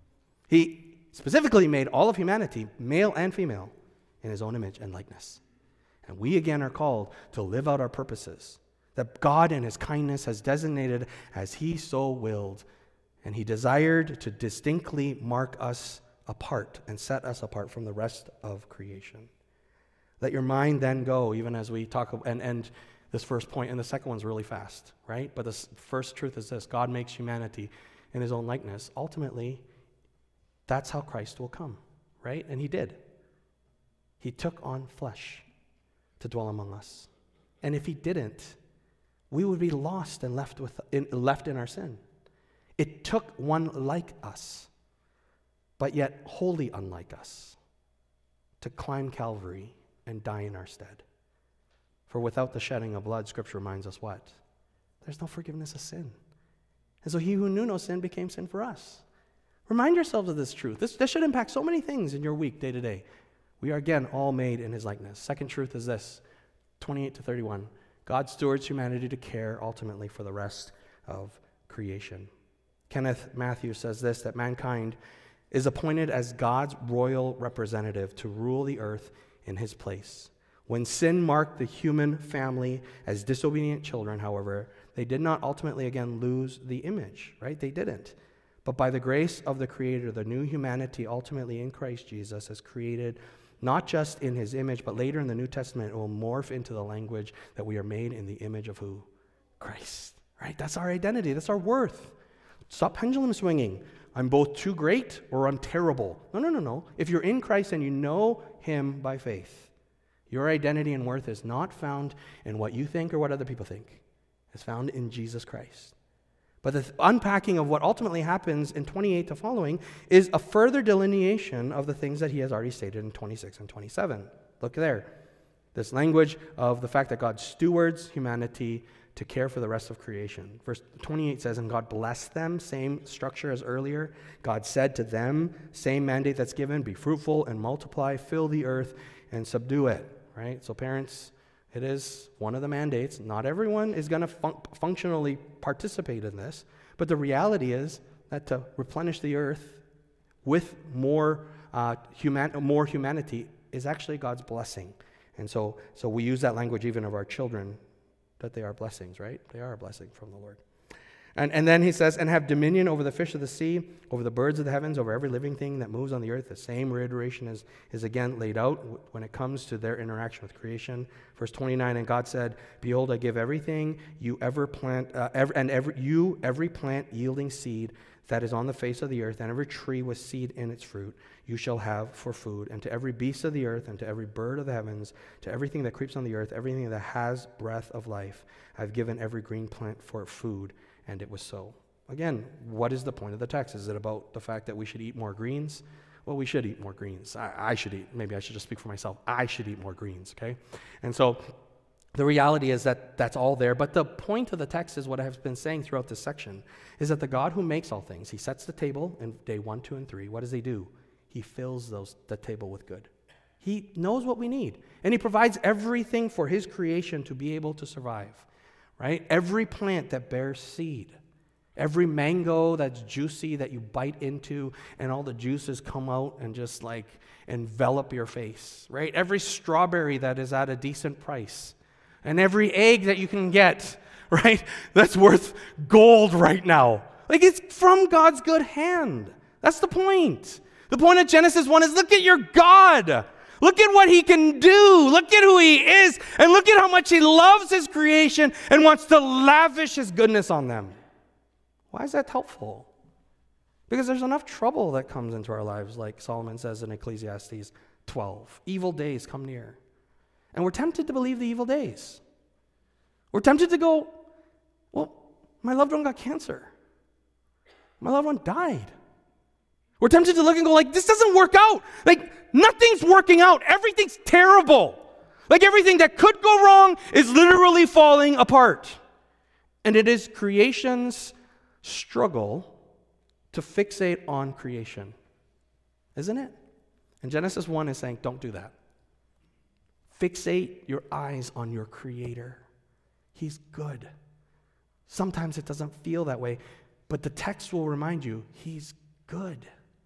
He specifically made all of humanity, male and female, in his own image and likeness. And we again are called to live out our purposes that God in his kindness has designated as he so willed. And he desired to distinctly mark us apart and set us apart from the rest of creation. Let your mind then go, even as we talk and end this first point, and the second one's really fast, right? But the first truth is this: God makes humanity in his own likeness. Ultimately, that's how Christ will come, right? And he did. He took on flesh to dwell among us. And if he didn't, we would be lost and left with in, left in our sin. It took one like us, but yet wholly unlike us, to climb Calvary and die in our stead. For without the shedding of blood, Scripture reminds us what? There's no forgiveness of sin. And so he who knew no sin became sin for us. Remind yourselves of this truth. This, this should impact so many things in your week, day to day. We are, again, all made in his likeness. Second truth is this, twenty-eight to thirty-one. God stewards humanity to care ultimately for the rest of creation. Kenneth Matthews says this, that mankind is appointed as God's royal representative to rule the earth in his place. When sin marked the human family as disobedient children, however, they did not ultimately again lose the image, right? They didn't. But by the grace of the Creator, the new humanity ultimately in Christ Jesus is created not just in his image, but later in the New Testament, it will morph into the language that we are made in the image of who? Christ, right? That's our identity. That's our worth. Stop pendulum swinging. I'm both too great or I'm terrible. No, no, no, no. If you're in Christ and you know him by faith, your identity and worth is not found in what you think or what other people think. It's found in Jesus Christ. But the unpacking of what ultimately happens in twenty-eight to following is a further delineation of the things that he has already stated in twenty-six and twenty-seven. Look there. This language of the fact that God stewards humanity to care for the rest of creation. Verse twenty-eight says, and God blessed them, same structure as earlier. God said to them, same mandate that's given, be fruitful and multiply, fill the earth and subdue it, right? So parents, it is one of the mandates. Not everyone is going to fun- functionally participate in this, but the reality is that to replenish the earth with more uh, human- more humanity is actually God's blessing. And so, so we use that language even of our children, that they are blessings, right? They are a blessing from the Lord. And, and then he says, and have dominion over the fish of the sea, over the birds of the heavens, over every living thing that moves on the earth. The same reiteration is, is again laid out when it comes to their interaction with creation. Verse twenty-nine, and God said, behold, I give everything you ever plant, uh, every, and every, you every plant yielding seed that is on the face of the earth, and every tree with seed in its fruit, you shall have for food. And to every beast of the earth, and to every bird of the heavens, to everything that creeps on the earth, everything that has breath of life, I've given every green plant for food. And it was so. Again, what is the point of the text? Is it about the fact that we should eat more greens? Well, we should eat more greens. I, I should eat, maybe I should just speak for myself. I should eat more greens, okay? And so the reality is that that's all there. But the point of the text is what I've been saying throughout this section, is that the God who makes all things, he sets the table in day one, two, and three. What does he do? He fills those the table with good. He knows what we need. And he provides everything for his creation to be able to survive. Right? Every plant that bears seed, every mango that's juicy that you bite into and all the juices come out and just like envelop your face, right? Every strawberry that is at a decent price, and every egg that you can get, right? That's worth gold right now. Like, it's from God's good hand. That's the point. The point of Genesis one is, look at your God. Look at what he can do. Look at who he is. And look at how much he loves his creation and wants to lavish his goodness on them. Why is that helpful? Because there's enough trouble that comes into our lives, like Solomon says in Ecclesiastes twelve. Evil days come near. And we're tempted to believe the evil days. We're tempted to go, well, my loved one got cancer. My loved one died. We're tempted to look and go like, this doesn't work out. Like, nothing's working out. Everything's terrible. Like, everything that could go wrong is literally falling apart. And it is creation's struggle to fixate on creation. Isn't it? And Genesis one is saying, don't do that. Fixate your eyes on your Creator. He's good. Sometimes it doesn't feel that way, but the text will remind you, he's good.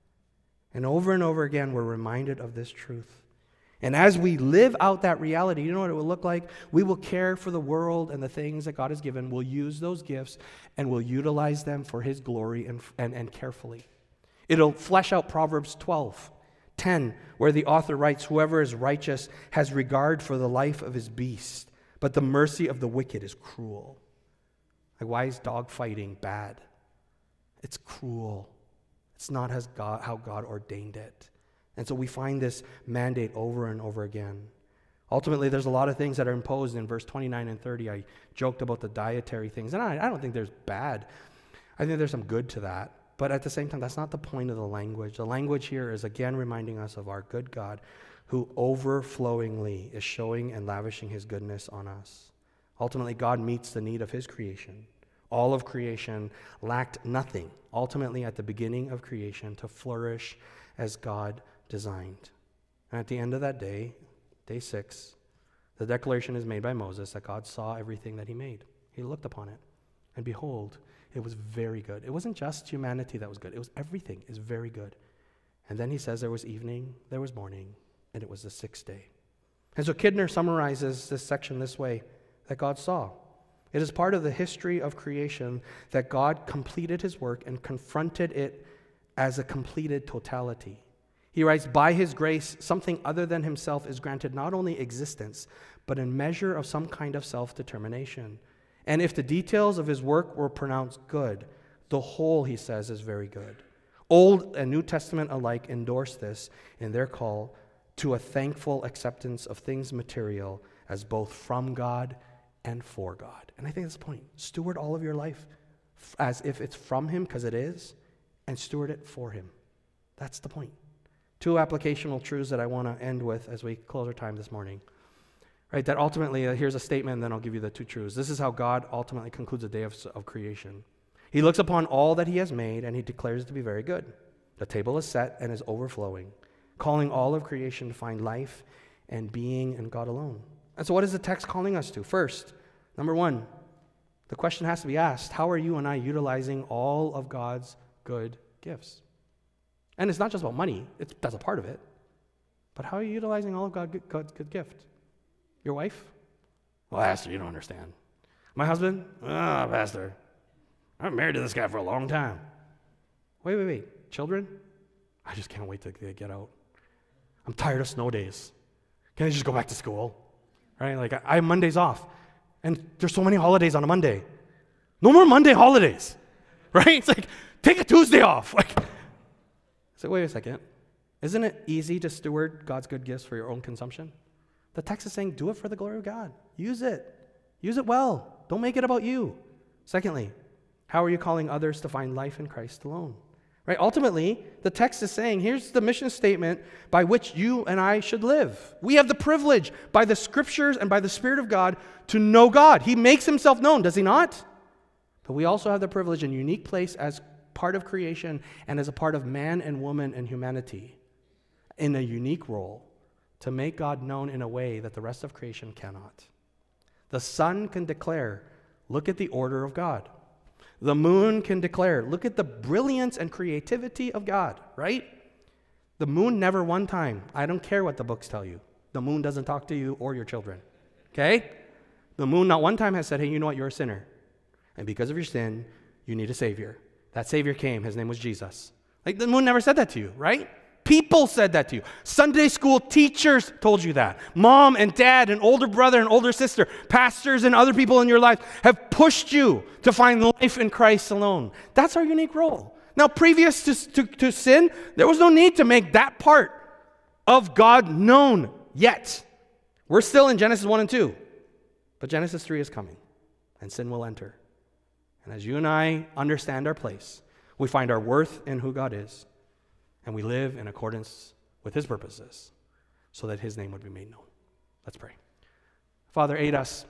And over and over again, we're reminded of this truth. And as we live out that reality, you know what it will look like? We will care for the world and the things that God has given. We'll use those gifts and we'll utilize them for his glory and, and, and carefully. It'll flesh out Proverbs twelve ten, where the author writes, whoever is righteous has regard for the life of his beast, but the mercy of the wicked is cruel. Like, why is dog fighting bad? It's cruel. It's not as God, how God ordained it. And so we find this mandate over and over again. Ultimately, there's a lot of things that are imposed in verse twenty-nine and thirty. I joked about the dietary things, and I, I don't think there's bad. I think there's some good to that. But at the same time, that's not the point of the language. The language here is again reminding us of our good God who overflowingly is showing and lavishing his goodness on us. Ultimately, God meets the need of his creation. All of creation lacked nothing, ultimately at the beginning of creation, to flourish as God designed. And at the end of that day, day six, the declaration is made by Moses that God saw everything that he made. He looked upon it, and behold, it was very good. It wasn't just humanity that was good. It was everything is very good. And then he says there was evening, there was morning, and it was the sixth day. And so Kidner summarizes this section this way, that God saw. It is part of the history of creation that God completed his work and confronted it as a completed totality. He writes, by his grace, something other than himself is granted not only existence, but a measure of some kind of self-determination. And if the details of his work were pronounced good, the whole, he says, is very good. Old and New Testament alike endorse this in their call to a thankful acceptance of things material as both from God and for God. And I think that's the point. Steward all of your life as if it's from him, because it is, and steward it for him. That's the point. Two applicational truths that I want to end with as we close our time this morning. Right, that ultimately, uh, here's a statement, and then I'll give you the two truths. This is how God ultimately concludes the day of, of creation. He looks upon all that he has made, and he declares it to be very good. The table is set and is overflowing, calling all of creation to find life and being in God alone. And so what is the text calling us to? First, number one, the question has to be asked, how are you and I utilizing all of God's good gifts? And it's not just about money. It's, that's a part of it. But how are you utilizing all of God, God's good gift? Your wife? Well, Pastor, you don't understand. My husband? Ah, oh, Pastor. I'm married to this guy for a long time. Wait, wait, wait. Children? I just can't wait to get out. I'm tired of snow days. Can I just go back to school? Right? Like, I have Mondays off. And there's so many holidays on a Monday. No more Monday holidays. Right? It's like, take a Tuesday off. Like, so wait a second. Isn't it easy to steward God's good gifts for your own consumption? The text is saying, do it for the glory of God. Use it. Use it well. Don't make it about you. Secondly, how are you calling others to find life in Christ alone? Right? Ultimately, the text is saying, here's the mission statement by which you and I should live. We have the privilege by the Scriptures and by the Spirit of God to know God. He makes himself known, does he not? But we also have the privilege and unique place as part of creation and as a part of man and woman and humanity in a unique role to make God known in a way that the rest of creation cannot. The sun can declare, look at the order of God. The moon can declare, look at the brilliance and creativity of God, right? The moon never one time, I don't care what the books tell you. The moon doesn't talk to you or your children, okay? The moon not one time has said, hey, you know what, you're a sinner. And because of your sin, you need a Savior. That Savior came, his name was Jesus. Like, the moon never said that to you, right? People said that to you. Sunday school teachers told you that. Mom and dad and older brother and older sister, pastors and other people in your life have pushed you to find life in Christ alone. That's our unique role. Now, previous to, to, to sin, there was no need to make that part of God known yet. We're still in Genesis one and two. But Genesis three is coming, and sin will enter. And as you and I understand our place, we find our worth in who God is, and we live in accordance with his purposes so that his name would be made known. Let's pray. Father, aid us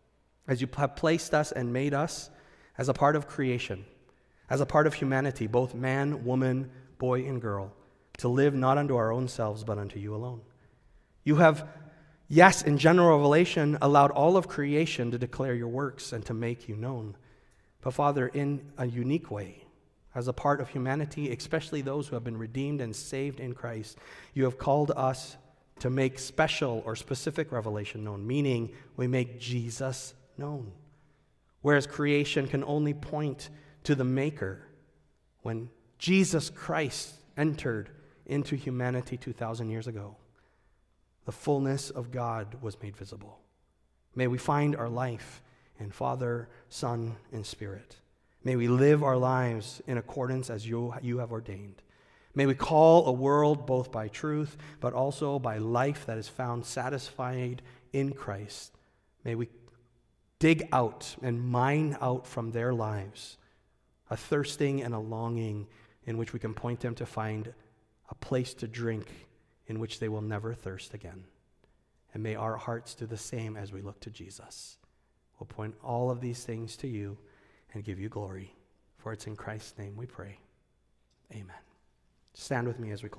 as you have placed us and made us as a part of creation, as a part of humanity, both man, woman, boy, and girl, to live not unto our own selves, but unto you alone. You have, yes, in general revelation, allowed all of creation to declare your works and to make you known. But Father, in a unique way, as a part of humanity, especially those who have been redeemed and saved in Christ, you have called us to make special or specific revelation known, meaning we make Jesus known. Whereas creation can only point to the Maker, when Jesus Christ entered into humanity two thousand years ago, the fullness of God was made visible. May we find our life in Father, Son, and Spirit. May we live our lives in accordance as you, you have ordained. May we call a world both by truth, but also by life that is found satisfied in Christ. May we dig out and mine out from their lives a thirsting and a longing in which we can point them to find a place to drink in which they will never thirst again. And may our hearts do the same as we look to Jesus. We'll point all of these things to you and give you glory. For it's in Christ's name we pray. Amen. Stand with me as we close.